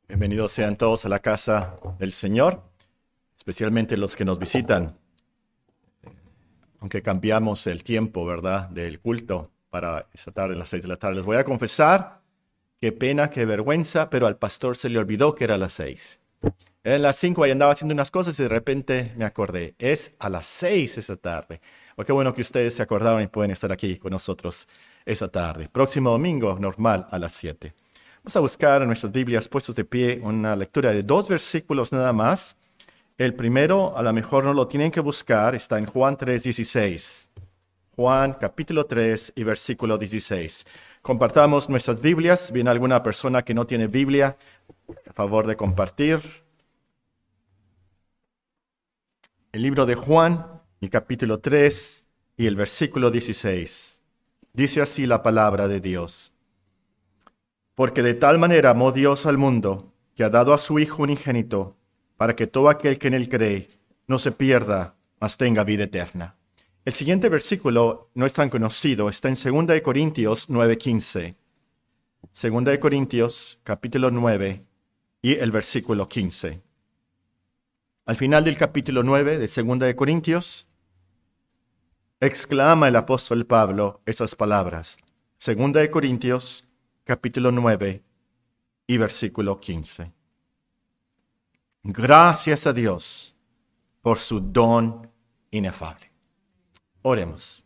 Bienvenidos sean todos a la casa del Señor, especialmente los que nos visitan. Aunque cambiamos el tiempo, ¿verdad?, del culto para esta tarde, a las 6 de la tarde. Les voy a confesar, qué pena, qué vergüenza, pero al pastor se le olvidó que era a las 6. Eran las 5 y andaba haciendo unas cosas y de repente me acordé. Es a las 6 esta tarde. Oh, qué bueno que ustedes se acordaron y pueden estar aquí con nosotros esta tarde. Próximo domingo, normal, a las 7. Vamos a buscar en nuestras Biblias puestos de pie una lectura de 2 versículos nada más. El primero, a lo mejor no lo tienen que buscar, está en Juan 3:16. Juan capítulo 3 y versículo 16. Compartamos nuestras Biblias. ¿Viene alguna persona que no tiene Biblia? A favor de compartir. El libro de Juan, el capítulo 3 y el versículo 16. Dice así la palabra de Dios. Porque de tal manera amó Dios al mundo, que ha dado a su Hijo unigénito, para que todo aquel que en él cree no se pierda, mas tenga vida eterna. El siguiente versículo no es tan conocido, está en 2 Corintios 9:15. 2 Corintios, capítulo 9 y el versículo 15. Al final del capítulo 9 de 2 Corintios, exclama el apóstol Pablo esas palabras. 2 Corintios, capítulo 9 y versículo 15. Gracias a Dios por su don inefable. Oremos.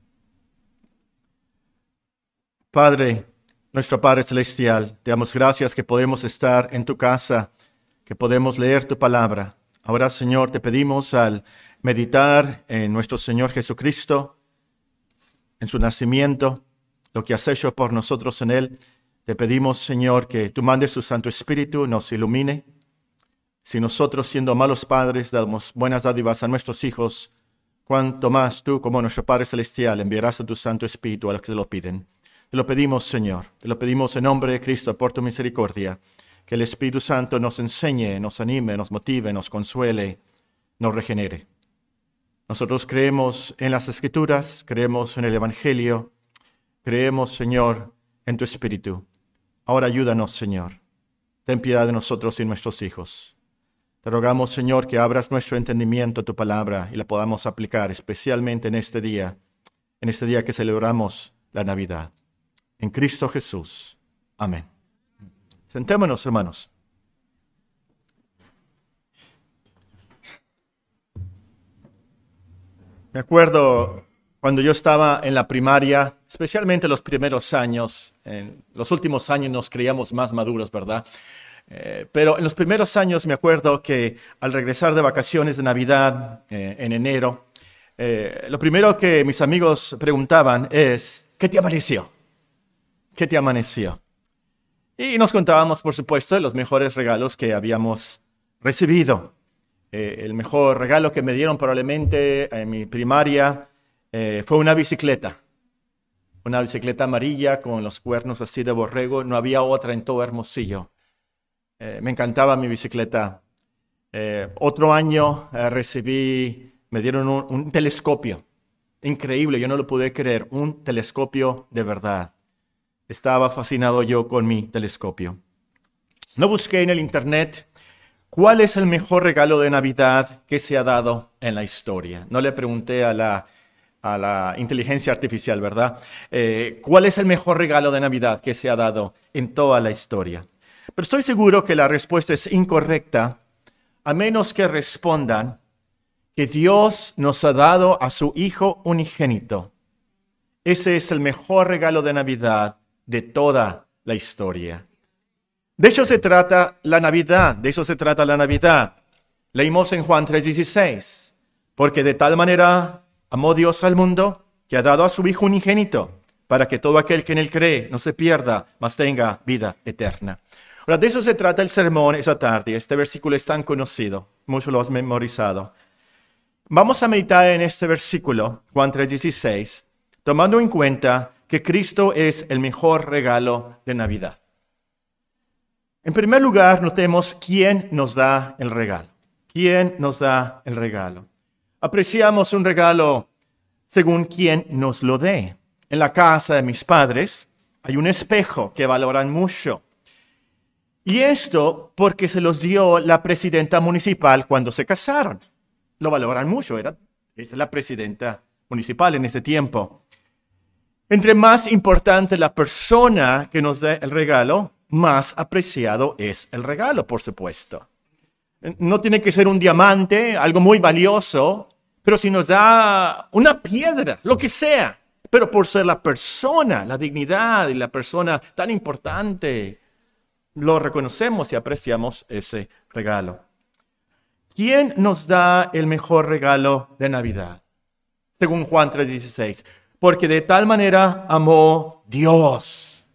Padre, nuestro Padre Celestial, te damos gracias que podemos estar en tu casa, que podemos leer tu palabra. Ahora, Señor, te pedimos al meditar en nuestro Señor Jesucristo, en su nacimiento, lo que has hecho por nosotros en él. Te pedimos, Señor, que tú mandes tu Santo Espíritu, nos ilumine. Si nosotros, siendo malos padres, damos buenas dádivas a nuestros hijos, cuánto más tú, como nuestro Padre Celestial, enviarás a tu Santo Espíritu a los que te lo piden. Te lo pedimos, Señor. Te lo pedimos en nombre de Cristo, por tu misericordia. Que el Espíritu Santo nos enseñe, nos anime, nos motive, nos consuele, nos regenere. Nosotros creemos en las Escrituras, creemos en el Evangelio, creemos, Señor, en tu Espíritu. Ahora ayúdanos, Señor. Ten piedad de nosotros y nuestros hijos. Te rogamos, Señor, que abras nuestro entendimiento a tu palabra y la podamos aplicar, especialmente en este día que celebramos la Navidad. En Cristo Jesús. Amén. Sentémonos, hermanos. Me acuerdo cuando yo estaba en la primaria, especialmente los primeros años, en los últimos años nos creíamos más maduros, ¿verdad? Pero en los primeros años me acuerdo que al regresar de vacaciones de Navidad en enero, lo primero que mis amigos preguntaban es, ¿qué te amaneció? ¿Qué te amaneció? Y nos contábamos, por supuesto, de los mejores regalos que habíamos recibido. El mejor regalo que me dieron probablemente en mi primaria fue una bicicleta amarilla con los cuernos así de borrego. No había otra en todo Hermosillo. Me encantaba mi bicicleta. Otro año me dieron un telescopio. Increíble, yo no lo pude creer. Un telescopio de verdad. Estaba fascinado yo con mi telescopio. No busqué en el internet cuál es el mejor regalo de Navidad que se ha dado en la historia. No le pregunté a la inteligencia artificial, ¿verdad? ¿Cuál es el mejor regalo de Navidad que se ha dado en toda la historia? Pero estoy seguro que la respuesta es incorrecta, a menos que respondan que Dios nos ha dado a su Hijo unigénito. Ese es el mejor regalo de Navidad de toda la historia. De eso se trata la Navidad, Leímos en Juan 3:16, porque de tal manera amó Dios al mundo que ha dado a su Hijo unigénito, para que todo aquel que en él cree no se pierda, mas tenga vida eterna. Ahora, de eso se trata el sermón esa tarde. Este versículo es tan conocido, muchos lo has memorizado. Vamos a meditar en este versículo, Juan 3:16, tomando en cuenta que Cristo es el mejor regalo de Navidad. En primer lugar, notemos quién nos da el regalo. ¿Quién nos da el regalo? Apreciamos un regalo según quien nos lo dé. En la casa de mis padres hay un espejo que valoran mucho. Y esto porque se los dio la presidenta municipal cuando se casaron. Lo valoran mucho, es la presidenta municipal en ese tiempo. Entre más importante la persona que nos dé el regalo, más apreciado es el regalo, por supuesto. No tiene que ser un diamante, algo muy valioso, pero si nos da una piedra, lo que sea, pero por ser la persona, la dignidad y la persona tan importante, lo reconocemos y apreciamos ese regalo. ¿Quién nos da el mejor regalo de Navidad? Según Juan 3:16. Porque de tal manera amó Dios.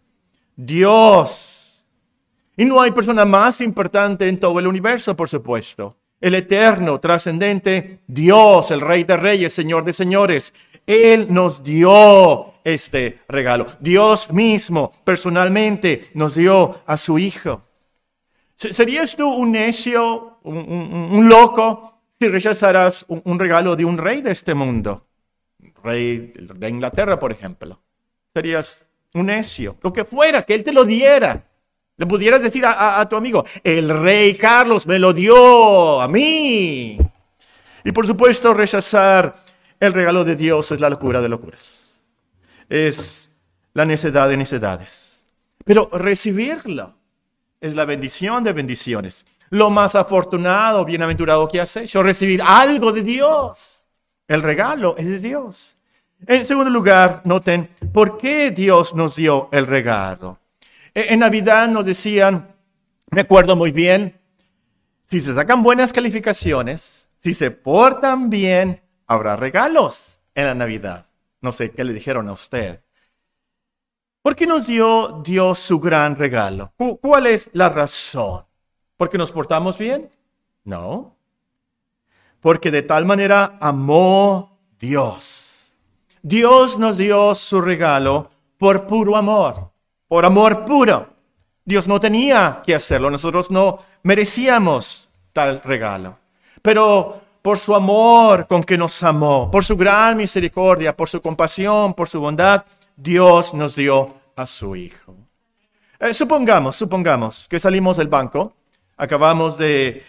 Dios. Y no hay persona más importante en todo el universo, por supuesto. El eterno, trascendente Dios, el Rey de Reyes, Señor de Señores. Él nos dio este regalo. Dios mismo, personalmente, nos dio a su Hijo. ¿Serías tú un necio, un loco, si rechazaras un regalo de un rey de este mundo? Rey de Inglaterra, por ejemplo. Serías un necio, lo que fuera, que él te lo diera. Le pudieras decir a tu amigo, el rey Carlos me lo dio a mí. Y por supuesto, rechazar el regalo de Dios es la locura de locuras. Es la necedad de necedades. Pero recibirlo es la bendición de bendiciones. Lo más afortunado, bienaventurado que has hecho, recibir algo de Dios. El regalo es de Dios. En segundo lugar, noten, ¿por qué Dios nos dio el regalo? En Navidad nos decían, me acuerdo muy bien, si se sacan buenas calificaciones, si se portan bien, habrá regalos en la Navidad. No sé qué le dijeron a usted. ¿Por qué nos dio Dios su gran regalo? ¿Cuál es la razón? ¿Porque nos portamos bien? No. Porque de tal manera amó Dios. Dios nos dio su regalo por puro amor, por amor puro. Dios no tenía que hacerlo, nosotros no merecíamos tal regalo. Pero por su amor con que nos amó, por su gran misericordia, por su compasión, por su bondad, Dios nos dio a su Hijo. Supongamos que salimos del banco, acabamos de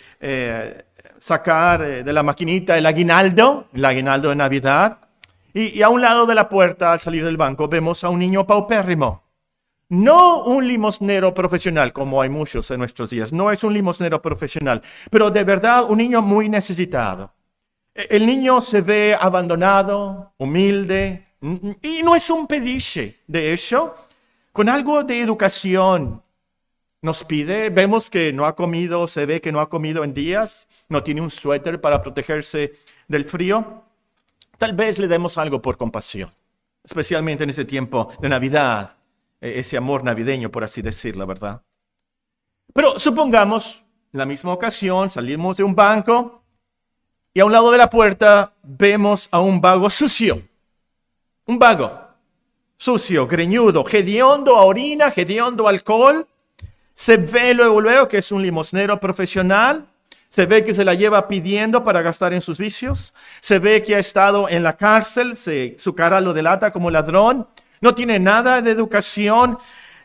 sacar de la maquinita el aguinaldo de Navidad, y a un lado de la puerta, al salir del banco, vemos a un niño paupérrimo. No un limosnero profesional, como hay muchos en nuestros días, no es un limosnero profesional, pero de verdad un niño muy necesitado. El niño se ve abandonado, humilde, y no es un pediche. De hecho, con algo de educación nos pide, vemos que no ha comido, se ve que no ha comido en días, no tiene un suéter para protegerse del frío. Tal vez le demos algo por compasión, especialmente en ese tiempo de Navidad, ese amor navideño, por así decirlo, ¿verdad? Pero supongamos, en la misma ocasión, salimos de un banco y a un lado de la puerta vemos a un vago sucio. Un vago sucio, greñudo, hediondo a orina, hediondo a alcohol. Se ve luego que es un limosnero profesional. Se ve que se la lleva pidiendo para gastar en sus vicios. Se ve que ha estado en la cárcel. Su cara lo delata como ladrón. No tiene nada de educación.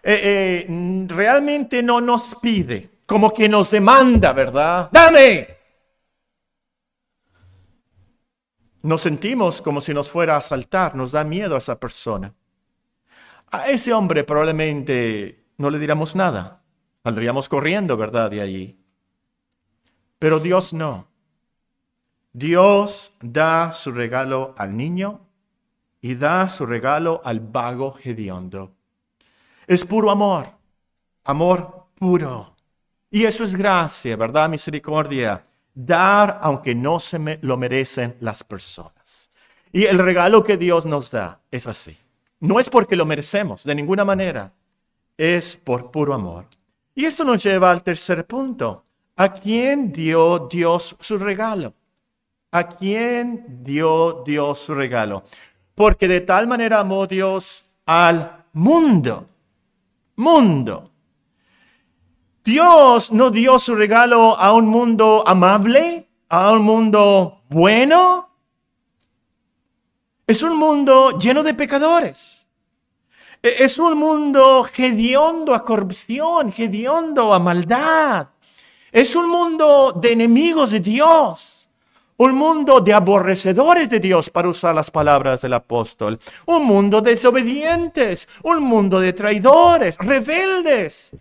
Realmente no nos pide. Como que nos demanda, ¿verdad? ¡Dame! Nos sentimos como si nos fuera a asaltar. Nos da miedo a esa persona. A ese hombre probablemente no le diéramos nada. Saldríamos corriendo, ¿verdad? De allí. Pero Dios no. Dios da su regalo al niño y da su regalo al vago hediondo. Es puro amor. Amor puro. Y eso es gracia, ¿verdad? Misericordia. Dar aunque no lo merecen las personas. Y el regalo que Dios nos da es así. No es porque lo merecemos, de ninguna manera. Es por puro amor. Y esto nos lleva al tercer punto. ¿A quién dio Dios su regalo? ¿A quién dio Dios su regalo? Porque de tal manera amó Dios al mundo. Mundo. Dios no dio su regalo a un mundo amable, a un mundo bueno. Es un mundo lleno de pecadores. Es un mundo hediondo a corrupción, hediondo a maldad. Es un mundo de enemigos de Dios. Un mundo de aborrecedores de Dios, para usar las palabras del apóstol. Un mundo de desobedientes. Un mundo de traidores, rebeldes,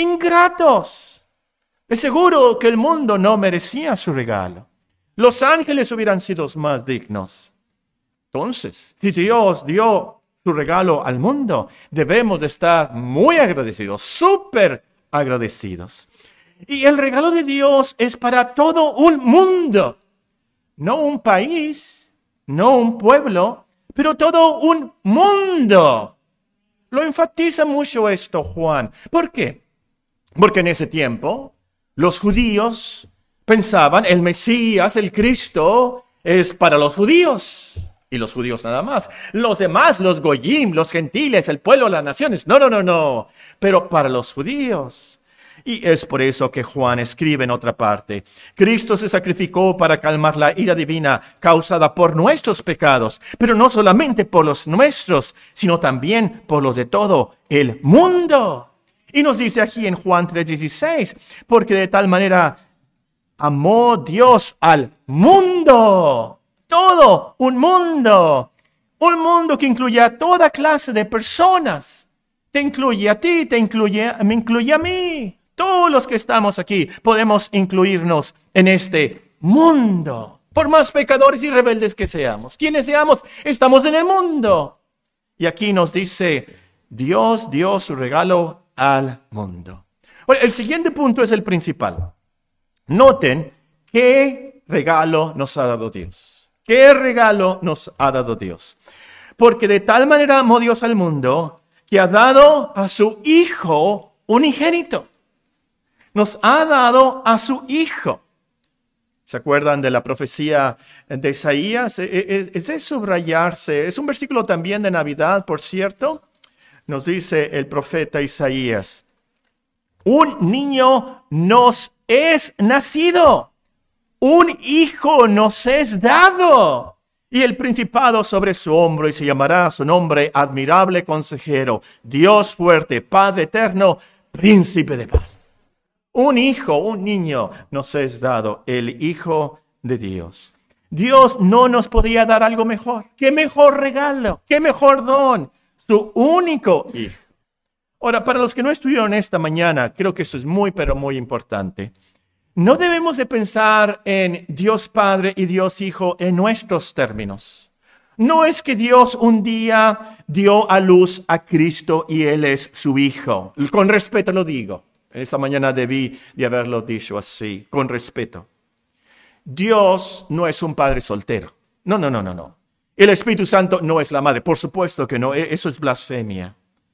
ingratos. Es seguro que el mundo no merecía su regalo. Los ángeles hubieran sido más dignos. Entonces, si Dios dio su regalo al mundo, debemos de estar muy agradecidos, súper agradecidos. Y el regalo de Dios es para todo un mundo. No un país, no un pueblo, pero todo un mundo. Lo enfatiza mucho esto Juan. ¿Por qué? Porque en ese tiempo los judíos pensaban el Mesías, el Cristo, es para los judíos. Y los judíos nada más. Los demás, los goyim, los gentiles, el pueblo, las naciones. No. Pero para los judíos. Y es por eso que Juan escribe en otra parte: Cristo se sacrificó para calmar la ira divina causada por nuestros pecados, pero no solamente por los nuestros, sino también por los de todo el mundo. Y nos dice aquí en Juan 3:16, porque de tal manera amó Dios al mundo, todo un mundo que incluye a toda clase de personas. Te incluye a ti, me incluye a mí. Todos los que estamos aquí podemos incluirnos en este mundo. Por más pecadores y rebeldes que seamos, quienes seamos, estamos en el mundo. Y aquí nos dice, Dios dio su regalo al mundo. Bueno, el siguiente punto es el principal. Noten qué regalo nos ha dado Dios. ¿Qué regalo nos ha dado Dios? Porque de tal manera amó Dios al mundo que ha dado a su Hijo unigénito. Nos ha dado a su Hijo. ¿Se acuerdan de la profecía de Isaías? Es de subrayarse. Es un versículo también de Navidad, por cierto. Nos dice el profeta Isaías: un niño nos es nacido, un hijo nos es dado, y el principado sobre su hombro, y se llamará su nombre Admirable Consejero, Dios fuerte, Padre eterno, Príncipe de paz. Un hijo, un niño nos es dado, el Hijo de Dios. Dios no nos podía dar algo mejor. ¿Qué mejor regalo? ¿Qué mejor don? Su único Hijo. Ahora, para los que no estuvieron esta mañana, creo que esto es muy, pero muy importante. No debemos de pensar en Dios Padre y Dios Hijo en nuestros términos. No es que Dios un día dio a luz a Cristo y Él es su Hijo. Con respeto lo digo. Esta mañana debí de haberlo dicho así, con respeto. Dios no es un padre soltero. No. El Espíritu Santo no es la madre. Por supuesto que no. Eso es blasfemia.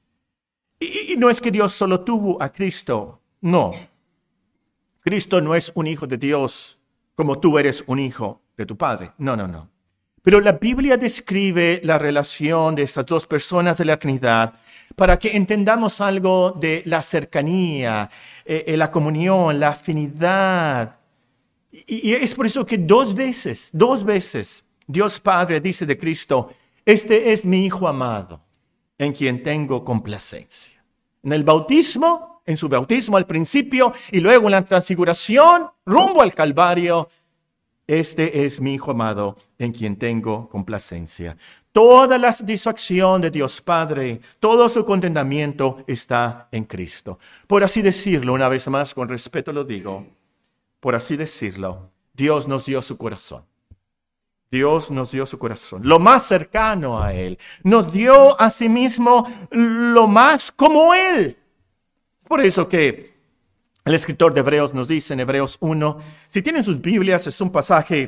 Y no es que Dios solo tuvo a Cristo. No. Cristo no es un hijo de Dios como tú eres un hijo de tu padre. No. Pero la Biblia describe la relación de estas dos personas de la Trinidad para que entendamos algo de la cercanía, la comunión, la afinidad. Y es por eso que dos veces, Dios Padre dice de Cristo: este es mi Hijo amado, en quien tengo complacencia. En el bautismo, en su bautismo al principio, y luego en la transfiguración, rumbo al Calvario: este es mi Hijo amado, en quien tengo complacencia. Toda la satisfacción de Dios Padre, todo su contentamiento está en Cristo. Por así decirlo, una vez más, con respeto lo digo, por así decirlo, Dios nos dio su corazón. Dios nos dio su corazón, lo más cercano a Él. Nos dio a sí mismo lo más como Él. Por eso que el escritor de Hebreos nos dice en Hebreos 1, si tienen sus Biblias, es un pasaje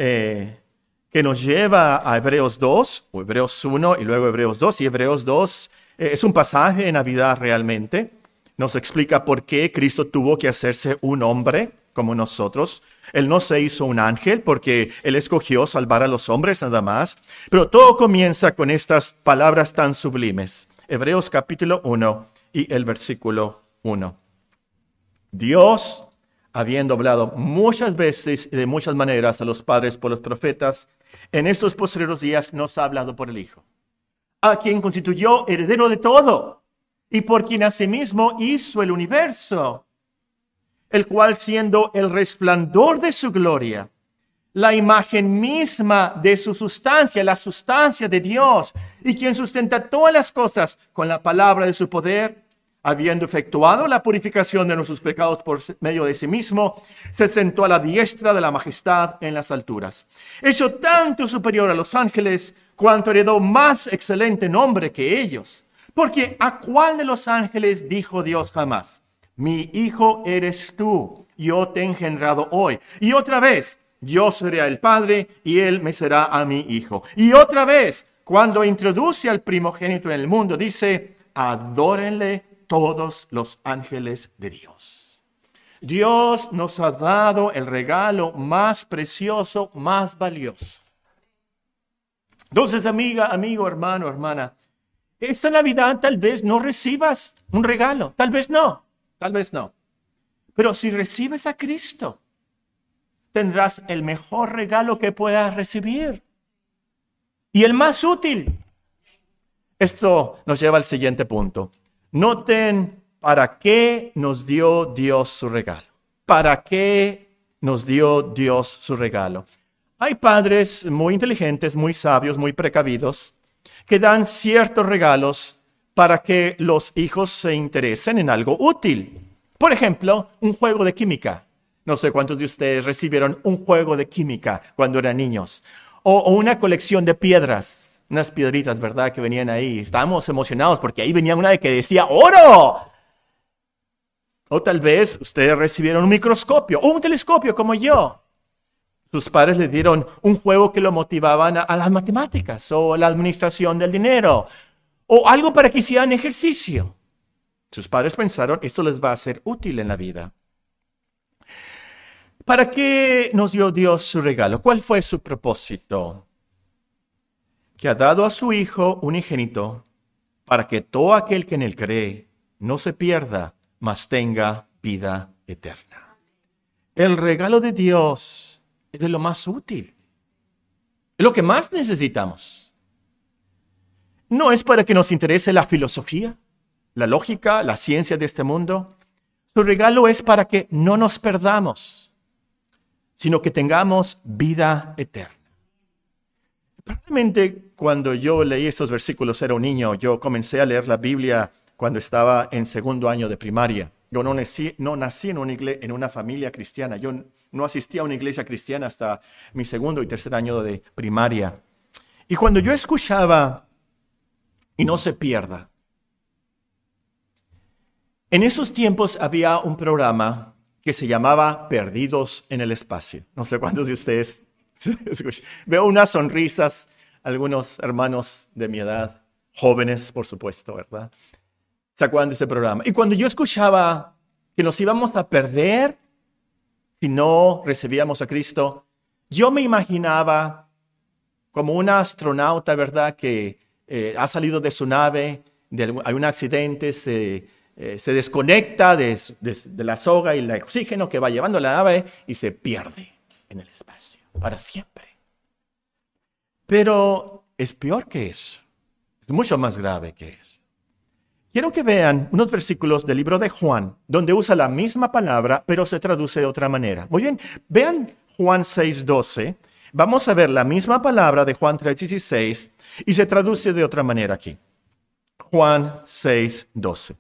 que nos lleva a Hebreos 2, o Hebreos 1 y luego Hebreos 2. Y Hebreos 2 es un pasaje de Navidad realmente. Nos explica por qué Cristo tuvo que hacerse un hombre como nosotros. Él no se hizo un ángel porque Él escogió salvar a los hombres nada más. Pero todo comienza con estas palabras tan sublimes. Hebreos capítulo 1 y el versículo 1. Dios, habiendo hablado muchas veces y de muchas maneras a los padres por los profetas, en estos postreros días nos ha hablado por el Hijo, a quien constituyó heredero de todo, y por quien asimismo hizo el universo, el cual siendo el resplandor de su gloria, la imagen misma de su sustancia, la sustancia de Dios, y quien sustenta todas las cosas con la palabra de su poder, habiendo efectuado la purificación de nuestros pecados por medio de sí mismo, se sentó a la diestra de la majestad en las alturas. Hecho tanto superior a los ángeles, cuanto heredó más excelente nombre que ellos. Porque ¿a cuál de los ángeles dijo Dios jamás? Mi hijo eres tú, yo te he engendrado hoy. Y otra vez, yo seré el Padre y él me será a mi hijo. Y otra vez, cuando introduce al primogénito en el mundo, dice, adórenle todos los ángeles de Dios. Dios nos ha dado el regalo más precioso, más valioso. Entonces, amiga, amigo, hermano, hermana, esta Navidad tal vez no recibas un regalo, tal vez no. Pero si recibes a Cristo, tendrás el mejor regalo que puedas recibir y el más útil. Esto nos lleva al siguiente punto. Noten para qué nos dio Dios su regalo. ¿Para qué nos dio Dios su regalo? Hay padres muy inteligentes, muy sabios, muy precavidos, que dan ciertos regalos para que los hijos se interesen en algo útil. Por ejemplo, un juego de química. No sé cuántos de ustedes recibieron un juego de química cuando eran niños. O una colección de piedras. Unas piedritas, ¿verdad? Que venían ahí. Estábamos emocionados porque ahí venía una que decía ¡oro! O tal vez ustedes recibieron un microscopio o un telescopio como yo. Sus padres le dieron un juego que lo motivaban a las matemáticas o la administración del dinero o algo para que hicieran ejercicio. Sus padres pensaron, esto les va a ser útil en la vida. ¿Para qué nos dio Dios su regalo? ¿Cuál fue su propósito? Que ha dado a su Hijo unigénito para que todo aquel que en él cree no se pierda, mas tenga vida eterna. El regalo de Dios es de lo más útil. Es lo que más necesitamos. No es para que nos interese la filosofía, la lógica, la ciencia de este mundo. Su regalo es para que no nos perdamos, sino que tengamos vida eterna. Probablemente cuando yo leí estos versículos era un niño. Yo comencé a leer la Biblia cuando estaba en segundo año de primaria. Yo no nací en una familia cristiana. Yo no asistí a una iglesia cristiana hasta mi segundo y tercer año de primaria. Y cuando yo escuchaba, y no se pierda, en esos tiempos había un programa que se llamaba Perdidos en el Espacio. No sé cuántos de ustedes escuchan. Veo unas sonrisas, algunos hermanos de mi edad, jóvenes, por supuesto, ¿verdad? ¿Se acuerdan de ese programa? Y cuando yo escuchaba que nos íbamos a perder si no recibíamos a Cristo, yo me imaginaba como un astronauta, ¿verdad? Que ha salido de su nave, hay un accidente, se desconecta de la soga y el oxígeno que va llevando la nave y se pierde en el espacio para siempre. Pero es peor que eso. Es mucho más grave que eso. Quiero que vean unos versículos del libro de Juan, donde usa la misma palabra, pero se traduce de otra manera. Muy bien, vean Juan 6:12. Vamos a ver la misma palabra de Juan 3:16 y se traduce de otra manera aquí. Juan 6:12.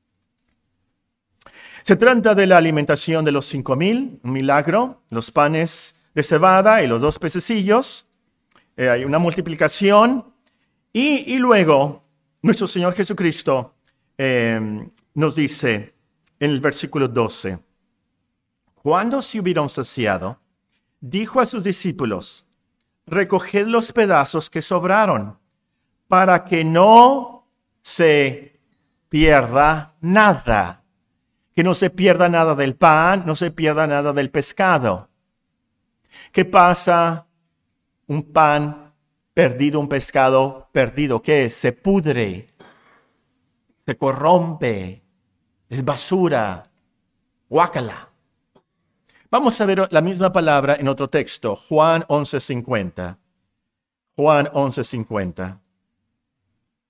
Se trata de la alimentación de los 5,000, un milagro, los panes de cebada y los 2 pececillos. Hay una multiplicación y luego nuestro Señor Jesucristo nos dice en el versículo 12, cuando se hubieron saciado, dijo a sus discípulos, recoged los pedazos que sobraron para que no se pierda nada. Que no se pierda nada del pan, no se pierda nada del pescado. ¿Qué pasa? Un pan perdido, un pescado perdido. ¿Qué es? Se pudre, se corrompe, es basura, guácala. Vamos a ver la misma palabra en otro texto, Juan 11:50. Juan 11:50.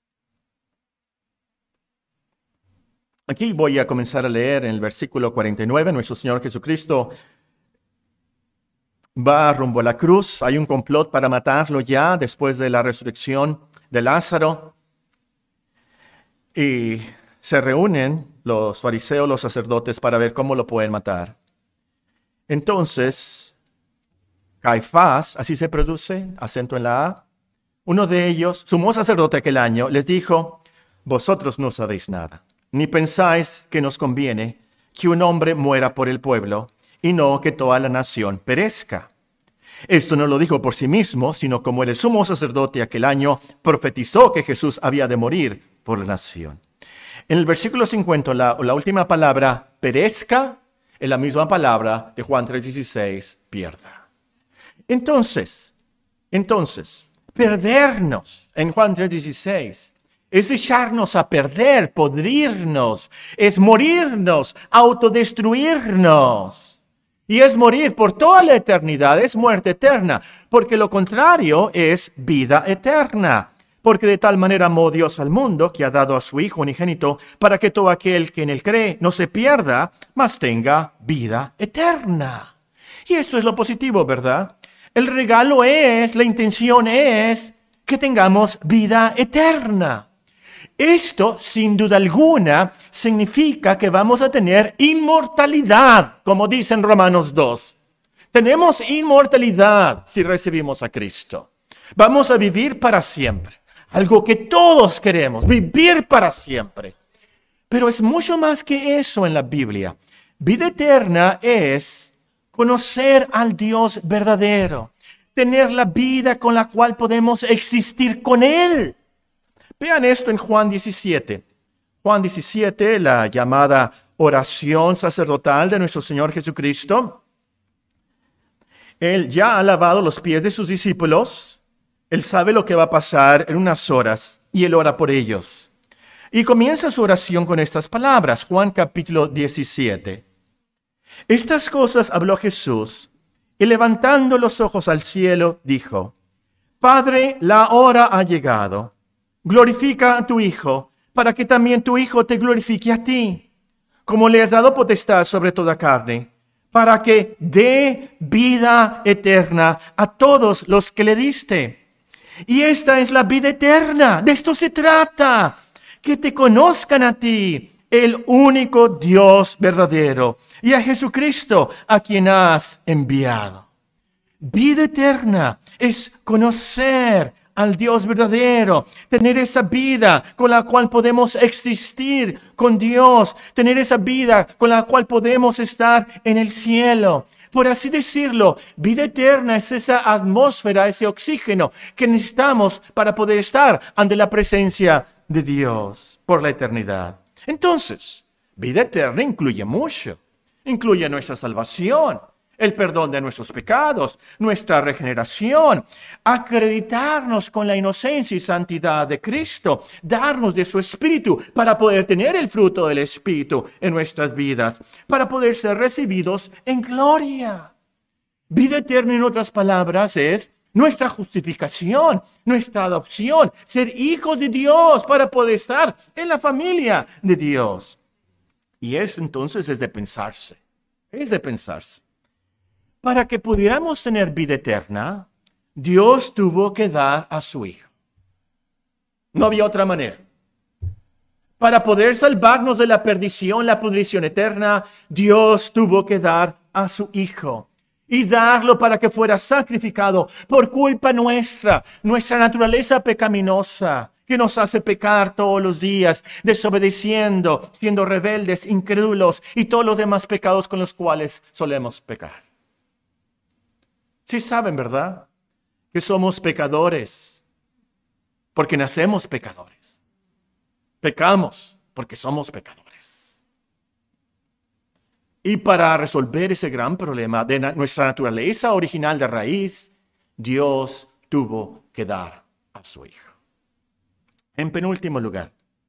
Aquí voy a comenzar a leer en el versículo 49. Nuestro Señor Jesucristo va rumbo a la cruz. Hay un complot para matarlo ya después de la resurrección de Lázaro. Y se reúnen los fariseos, los sacerdotes, para ver cómo lo pueden matar. Entonces, Caifás, así se produce, acento en la A, uno de ellos, sumo sacerdote aquel año, les dijo: vosotros no sabéis nada, ni pensáis que nos conviene que un hombre muera por el pueblo y no que toda la nación perezca. Esto no lo dijo por sí mismo, sino como el sumo sacerdote aquel año profetizó que Jesús había de morir por la nación. En el versículo 50, la última palabra, perezca, es la misma palabra de Juan 3:16, pierda. Entonces, perdernos en Juan 3:16 es echarnos a perder, podrirnos, es morirnos, autodestruirnos. Y es morir por toda la eternidad, es muerte eterna, porque lo contrario es vida eterna. Porque de tal manera amó Dios al mundo, que ha dado a su Hijo unigénito, para que todo aquel que en él cree no se pierda, mas tenga vida eterna. Y esto es lo positivo, ¿verdad? El regalo es, la intención es que tengamos vida eterna. Esto, sin duda alguna, significa que vamos a tener inmortalidad, como dice en Romanos 2. Tenemos inmortalidad si recibimos a Cristo. Vamos a vivir para siempre. Algo que todos queremos, vivir para siempre. Pero es mucho más que eso en la Biblia. Vida eterna es conocer al Dios verdadero, tener la vida con la cual podemos existir con Él. Vean esto en Juan 17. Juan 17, la llamada oración sacerdotal de nuestro Señor Jesucristo. Él ya ha lavado los pies de sus discípulos. Él sabe lo que va a pasar en unas horas y Él ora por ellos. Y comienza su oración con estas palabras, Juan capítulo 17. Estas cosas habló Jesús y levantando los ojos al cielo dijo: Padre, la hora ha llegado. Glorifica a tu Hijo, para que también tu Hijo te glorifique a ti, como le has dado potestad sobre toda carne, para que dé vida eterna a todos los que le diste. Y esta es la vida eterna, de esto se trata, que te conozcan a ti, el único Dios verdadero, y a Jesucristo, a quien has enviado. Vida eterna es conocer al Dios verdadero, tener esa vida con la cual podemos existir con Dios, tener esa vida con la cual podemos estar en el cielo. Por así decirlo, vida eterna es esa atmósfera, ese oxígeno que necesitamos para poder estar ante la presencia de Dios por la eternidad. Entonces, vida eterna incluye mucho. Incluye nuestra salvación, el perdón de nuestros pecados, nuestra regeneración, acreditarnos con la inocencia y santidad de Cristo, darnos de su Espíritu para poder tener el fruto del Espíritu en nuestras vidas, para poder ser recibidos en gloria. Vida eterna, en otras palabras, es nuestra justificación, nuestra adopción, ser hijos de Dios para poder estar en la familia de Dios. Y eso entonces es de pensarse. Para que pudiéramos tener vida eterna, Dios tuvo que dar a su Hijo. No había otra manera. Para poder salvarnos de la perdición, la pudrición eterna, Dios tuvo que dar a su Hijo. Y darlo para que fuera sacrificado por culpa nuestra naturaleza pecaminosa, que nos hace pecar todos los días, desobedeciendo, siendo rebeldes, incrédulos y todos los demás pecados con los cuales solemos pecar. Sí saben, ¿verdad? Que somos pecadores porque nacemos pecadores. Pecamos porque somos pecadores. Y para resolver ese gran problema de nuestra naturaleza original de raíz, Dios tuvo que dar a su Hijo. En penúltimo lugar,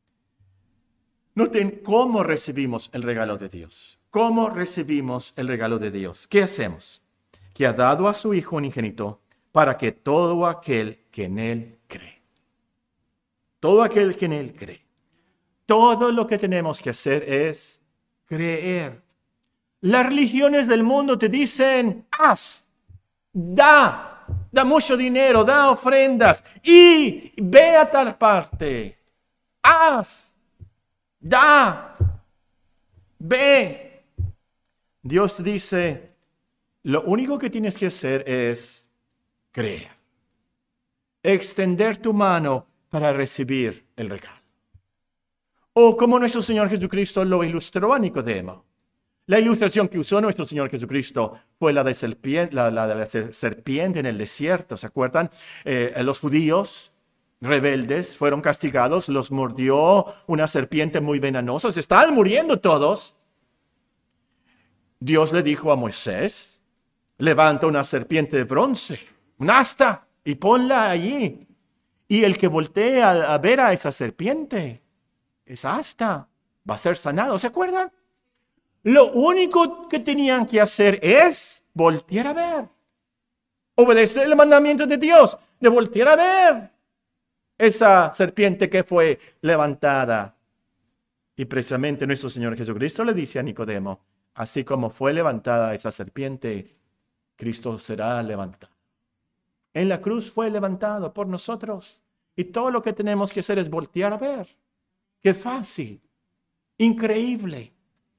noten cómo recibimos el regalo de Dios. ¿Cómo recibimos el regalo de Dios? ¿Qué hacemos? Que ha dado a su Hijo unigénito para que todo aquel que en Él cree. Todo aquel que en Él cree. Todo lo que tenemos que hacer es creer. Las religiones del mundo te dicen, haz, da mucho dinero, da ofrendas y ve a tal parte. Haz, da, ve. Dios dice, lo único que tienes que hacer es creer. Extender tu mano para recibir el regalo. O como nuestro Señor Jesucristo lo ilustró a Nicodemo. La ilustración que usó nuestro Señor Jesucristo fue la de la serpiente en el desierto. ¿Se acuerdan? Los judíos rebeldes fueron castigados, los mordió una serpiente muy venenosa. Se estaban muriendo todos. Dios le dijo a Moisés, levanta una serpiente de bronce, un asta, y ponla allí. Y el que voltee a ver a esa serpiente, esa asta, va a ser sanado. ¿Se acuerdan? Lo único que tenían que hacer es voltear a ver. Obedecer el mandamiento de Dios, de voltear a ver esa serpiente que fue levantada. Y precisamente nuestro Señor Jesucristo le dice a Nicodemo, así como fue levantada esa serpiente, Cristo será levantado. En la cruz fue levantado por nosotros. Y todo lo que tenemos que hacer es voltear a ver. ¡Qué fácil! Increíble.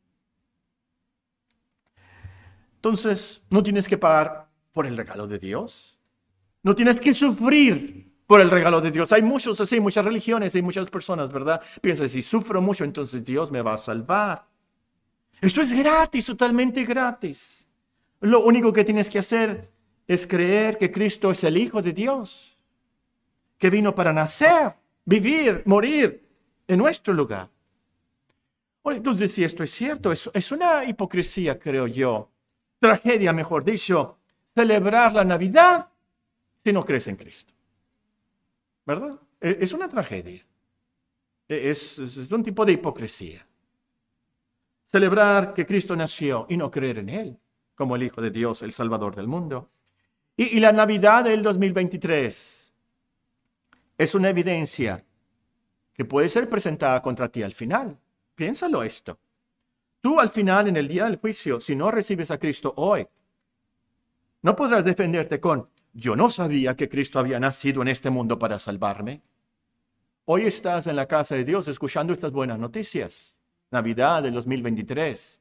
Entonces, no tienes que pagar por el regalo de Dios. No tienes que sufrir por el regalo de Dios. Hay muchos así, muchas religiones y muchas personas, ¿verdad? Piensan, si sufro mucho, entonces Dios me va a salvar. Esto es gratis, totalmente gratis. Lo único que tienes que hacer es creer que Cristo es el Hijo de Dios, que vino para nacer, vivir, morir en nuestro lugar. Bueno, entonces, si esto es cierto, es una hipocresía, creo yo. Tragedia, mejor dicho, celebrar la Navidad si no crees en Cristo. ¿Verdad? Es una tragedia. Es un tipo de hipocresía. Celebrar que Cristo nació y no creer en Él como el Hijo de Dios, el Salvador del mundo. Y la Navidad del 2023 es una evidencia que puede ser presentada contra ti al final. Piénsalo esto. Tú al final, en el día del juicio, si no recibes a Cristo hoy, no podrás defenderte con, yo no sabía que Cristo había nacido en este mundo para salvarme. Hoy estás en la casa de Dios escuchando estas buenas noticias. Navidad del 2023.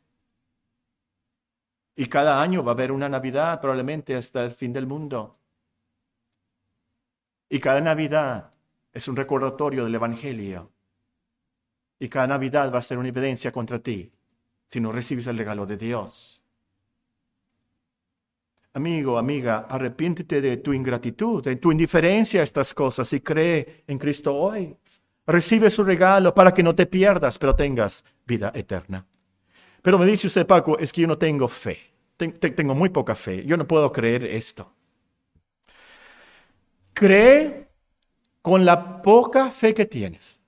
Y cada año va a haber una Navidad probablemente hasta el fin del mundo. Y cada Navidad es un recordatorio del Evangelio. Y cada Navidad va a ser una evidencia contra ti si no recibes el regalo de Dios. Amigo, amiga, arrepiéntete de tu ingratitud, de tu indiferencia a estas cosas y cree en Cristo hoy. Recibe su regalo para que no te pierdas, pero tengas vida eterna. Pero me dice usted, Paco, es que yo no tengo fe. Tengo muy poca fe. Yo no puedo creer esto. Cree con la poca fe que tienes.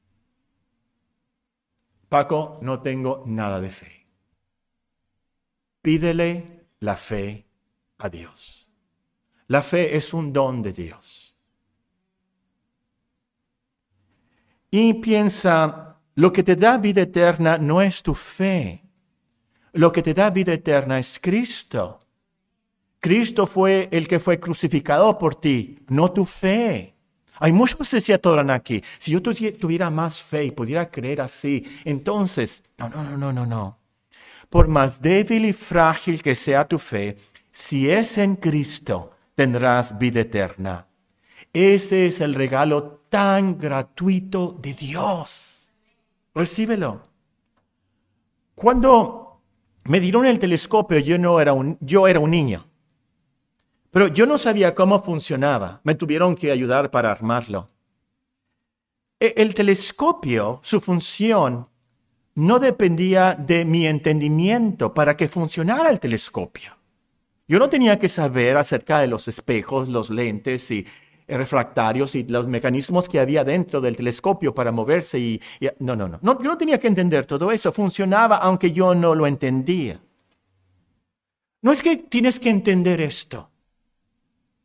Paco, no tengo nada de fe. Pídele la fe a Dios. La fe es un don de Dios. Y piensa, lo que te da vida eterna no es tu fe. Lo que te da vida eterna es Cristo. Cristo fue el que fue crucificado por ti, no tu fe. Hay muchos que se atoran aquí. Si yo tuviera más fe y pudiera creer así, entonces, no. Por más débil y frágil que sea tu fe, si es en Cristo, tendrás vida eterna. Ese es el regalo tan gratuito de Dios. Recíbelo. Cuando me dieron el telescopio, yo era un niño. Pero yo no sabía cómo funcionaba. Me tuvieron que ayudar para armarlo. El telescopio, su función, no dependía de mi entendimiento para que funcionara el telescopio. Yo no tenía que saber acerca de los espejos, los lentes y refractarios y los mecanismos que había dentro del telescopio para moverse. No. Yo no tenía que entender todo eso. Funcionaba aunque yo no lo entendía. No es que tienes que entender esto.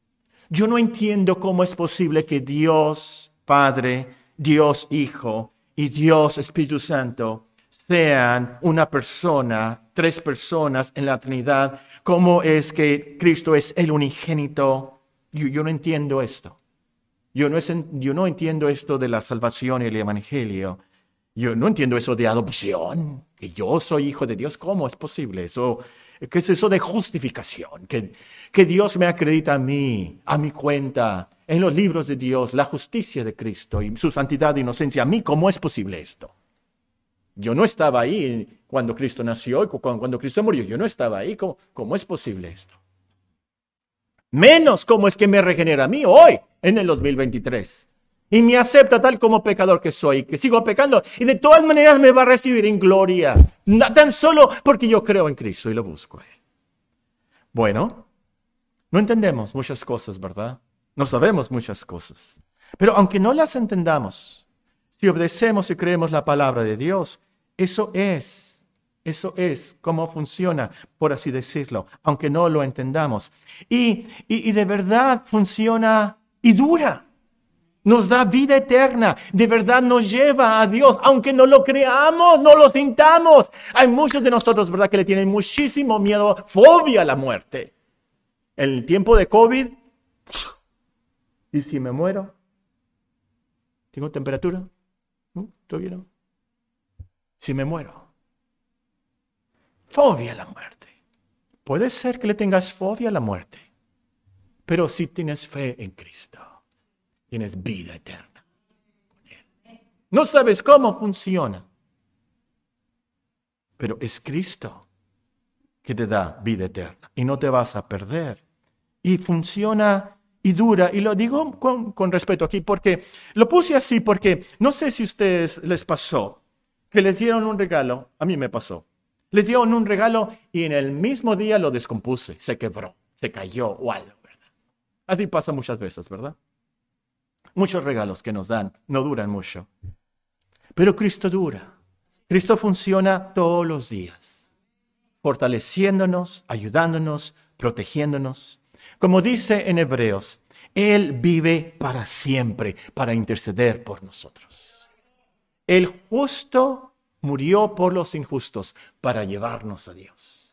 Yo no entiendo cómo es posible que Dios Padre, Dios Hijo y Dios, Espíritu Santo, sean una persona, 3 personas en la Trinidad. ¿Cómo es que Cristo es el unigénito? Yo no entiendo esto. Yo no entiendo esto de la salvación y el evangelio. Yo no entiendo eso de adopción, que yo soy hijo de Dios. ¿Cómo es posible eso? ¿Qué es eso de justificación? Que Dios me acredita a mí, a mi cuenta, en los libros de Dios, la justicia de Cristo y su santidad e inocencia. ¿A mí cómo es posible esto? Yo no estaba ahí cuando Cristo nació y cuando Cristo murió. Yo no estaba ahí. ¿Cómo es posible esto? Menos cómo es que me regenera a mí hoy, en el 2023. Y me acepta tal como pecador que soy, que sigo pecando. Y de todas maneras me va a recibir en gloria. Tan solo porque yo creo en Cristo y lo busco. Bueno, no entendemos muchas cosas, ¿verdad? No sabemos muchas cosas. Pero aunque no las entendamos, si obedecemos y creemos la palabra de Dios, eso es cómo funciona, por así decirlo, aunque no lo entendamos. Y de verdad funciona y dura. Nos da vida eterna, de verdad nos lleva a Dios, aunque no lo creamos, no lo sintamos. Hay muchos de nosotros, ¿verdad?, que le tienen muchísimo miedo, fobia a la muerte. En el tiempo de COVID, ¿y si me muero? ¿Tengo temperatura? ¿Todavía no? Si me muero. Fobia a la muerte. Puede ser que le tengas fobia a la muerte, pero si tienes fe en Cristo, tienes vida eterna con Él. No sabes cómo funciona, pero es Cristo que te da vida eterna y no te vas a perder. Y funciona y dura, y lo digo con respeto aquí porque lo puse así porque no sé si a ustedes les pasó que les dieron un regalo. A mí me pasó. Les dieron un regalo y en el mismo día lo descompuse, se quebró, se cayó o algo, ¿verdad? Así pasa muchas veces, ¿verdad? Muchos regalos que nos dan no duran mucho. Pero Cristo dura. Cristo funciona todos los días, fortaleciéndonos, ayudándonos, protegiéndonos. Como dice en Hebreos, Él vive para siempre, para interceder por nosotros. El justo murió por los injustos para llevarnos a Dios.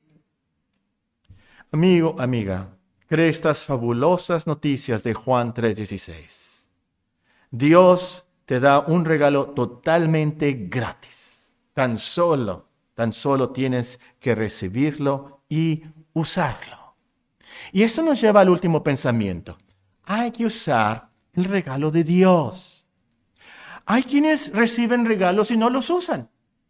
Amigo, amiga, cree estas fabulosas noticias de Juan 3:16. Dios te da un regalo totalmente gratis. Tan solo tienes que recibirlo y usarlo. Y esto nos lleva al último pensamiento. Hay que usar el regalo de Dios. Hay quienes reciben regalos y no los usan.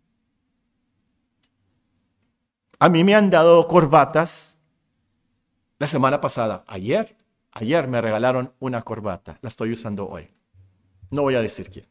A mí me han dado corbatas la semana pasada. Ayer me regalaron una corbata. La estoy usando hoy. No voy a decir quién.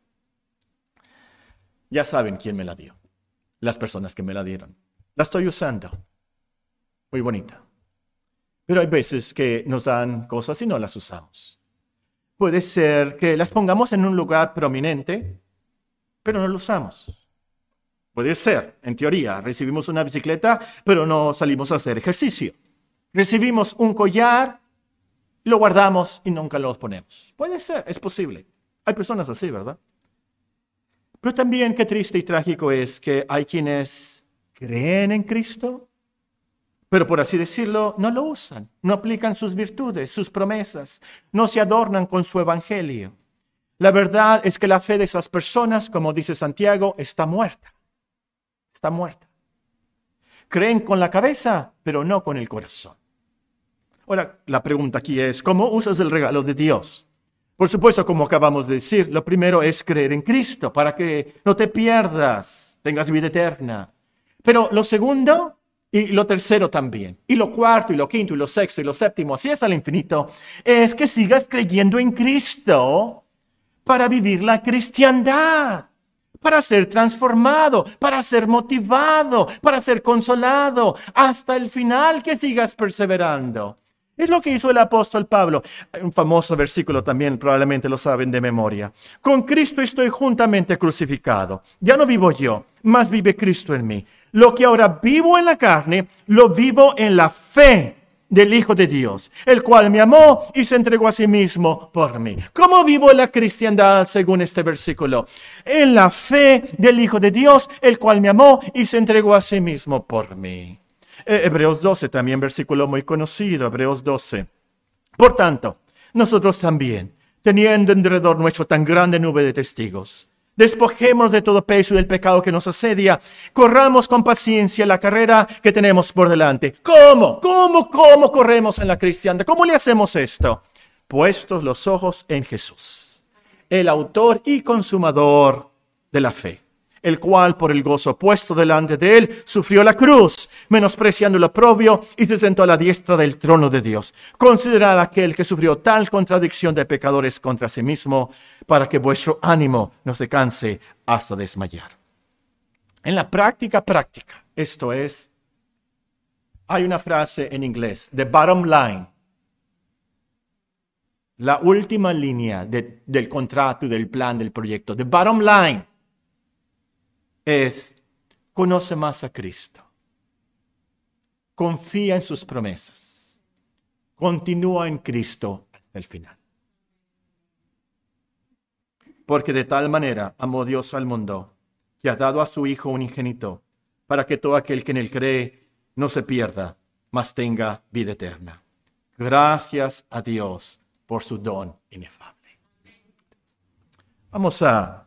Ya saben quién me la dio. Las personas que me la dieron. La estoy usando. Muy bonita. Pero hay veces que nos dan cosas y no las usamos. Puede ser que las pongamos en un lugar prominente, pero no lo usamos. Puede ser, en teoría, recibimos una bicicleta, pero no salimos a hacer ejercicio. Recibimos un collar, lo guardamos y nunca lo ponemos. Puede ser, es posible. Hay personas así, ¿verdad? Pero también qué triste y trágico es que hay quienes creen en Cristo, pero por así decirlo, no lo usan, no aplican sus virtudes, sus promesas, no se adornan con su evangelio. La verdad es que la fe de esas personas, como dice Santiago, está muerta. Está muerta. Creen con la cabeza, pero no con el corazón. Ahora, la pregunta aquí es, ¿cómo usas el regalo de Dios? Por supuesto, como acabamos de decir, lo primero es creer en Cristo para que no te pierdas, tengas vida eterna. Pero lo segundo y lo tercero también, y lo cuarto, y lo quinto, y lo sexto, y lo séptimo, así es al infinito, es que sigas creyendo en Cristo para vivir la cristiandad, para ser transformado, para ser motivado, para ser consolado, hasta el final que sigas perseverando. Es lo que hizo el apóstol Pablo. Hay un famoso versículo también, probablemente lo saben de memoria. Con Cristo estoy juntamente crucificado. Ya no vivo yo, mas vive Cristo en mí. Lo que ahora vivo en la carne, lo vivo en la fe del Hijo de Dios, el cual me amó y se entregó a sí mismo por mí. ¿Cómo vivo la cristiandad según este versículo? En la fe del Hijo de Dios, el cual me amó y se entregó a sí mismo por mí. Hebreos 12, también versículo muy conocido, Hebreos 12. Por tanto, nosotros también, teniendo en derredor nuestro tan grande nube de testigos, despojémonos de todo peso y del pecado que nos asedia, corramos con paciencia la carrera que tenemos por delante. ¿Cómo corremos en la cristiandad? ¿Cómo le hacemos esto? Puestos los ojos en Jesús, el autor y consumador de la fe, el cual por el gozo puesto delante de él sufrió la cruz, menospreciando el oprobio, y se sentó a la diestra del trono de Dios. Considerad aquel que sufrió tal contradicción de pecadores contra sí mismo, para que vuestro ánimo no se canse hasta desmayar. En la práctica, esto es, hay una frase en inglés, the bottom line, la última línea del contrato, del plan, del proyecto. The bottom line es: conoce más a Cristo, confía en sus promesas, continúa en Cristo hasta el final. Porque de tal manera amó Dios al mundo, que ha dado a su Hijo unigénito, para que todo aquel que en él cree no se pierda, mas tenga vida eterna. Gracias a Dios por su don inefable. Vamos a